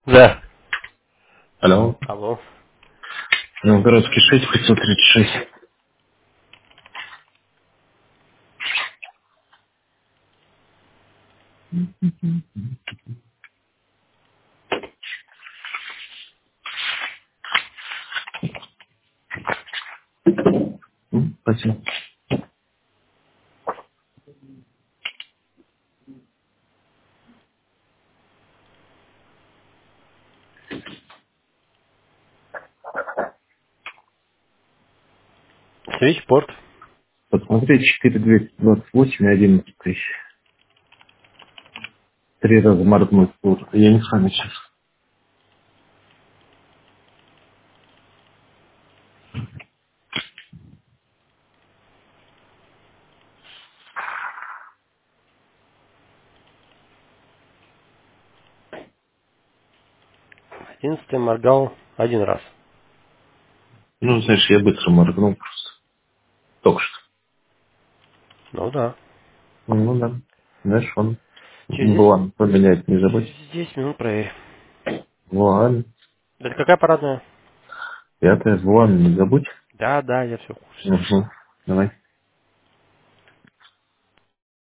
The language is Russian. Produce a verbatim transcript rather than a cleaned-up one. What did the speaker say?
Да. Алло. Алло. Новгородский шесть, пятьсот тридцать шесть. М, Спасибо. Свитчпорт. Посмотреть четыре двести двадцать восемь и одиннадцать тысяч. Три раза моргнуть буду. Я не с вами сейчас. Одиннадцатый моргал один раз. Ну, знаешь, я быстро моргнул просто. Только что. Ну да. Ну да. Знаешь, он Через десять, Вуан поменять не забудь. через десять минут проверь. Вуан. Это какая парадная? Пятая. Вуан не забудь. Да, да, я все в курсе. Угу. Давай.